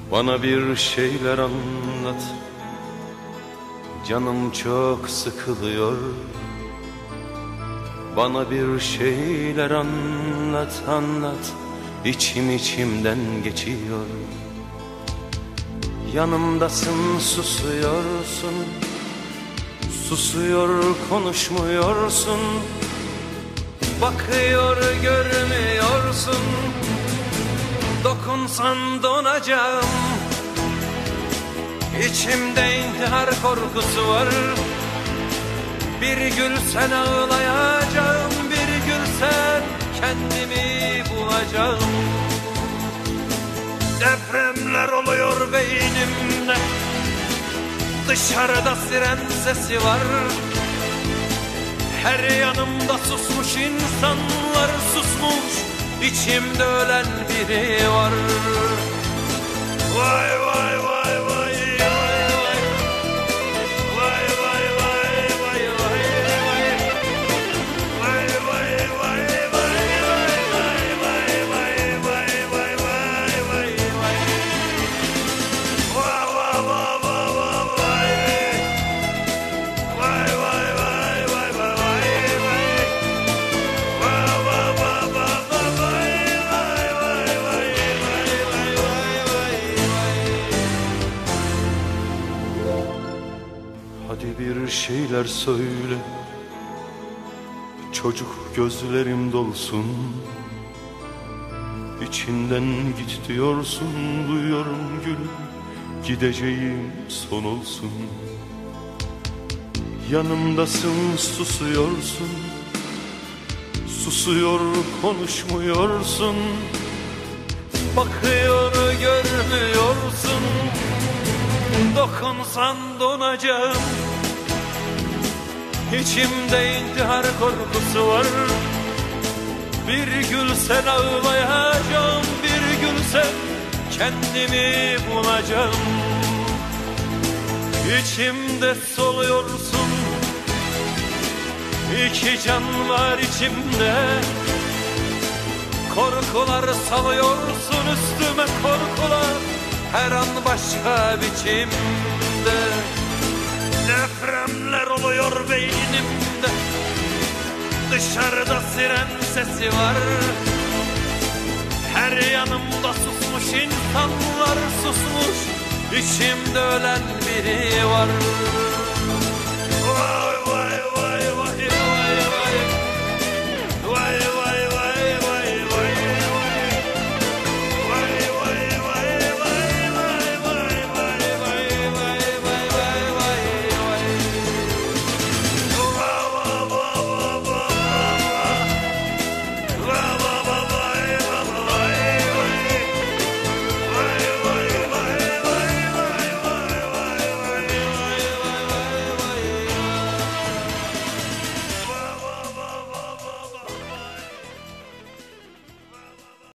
Bana bir şeyler anlat, canım çok sıkılıyor. Bana bir şeyler anlat, anlat, içimden geçiyor. Yanımdasın, susuyorsun, susuyor konuşmuyorsun. Bakıyor görmüyorsun, dokunsan donacağım. İçimde intihar korkusu var. Bir gülsen ağlayacağım, bir gülsen kendimi bulacağım. Depremler oluyor beynimde, dışarıda siren sesi var. Her yanımda susmuş insanlar, susmuş, içimde ölen biri var. Vay vay vay vay. Hadi bir şeyler söyle, çocuk gözlerim dolsun. İçinden git diyorsun, duyuyorum gülüm, gideceğim son olsun. Yanımdasın, susuyorsun, susuyor konuşmuyorsun. Bakıyor görmüyorsun, dokunsan donacağım. İçimde intihar korkusu var. Bir gülsen ağlayacağım, bir gülsen kendimi bulacağım. İçimde soluyorsun, iki can var içimde. Korkular salıyorsun üstüme, korkular her an başka biçimde. Depremler oluyor beynimde, dışarıda siren sesi var. Her yanımda susmuş insanlar, susmuş, içimde ölen biri var.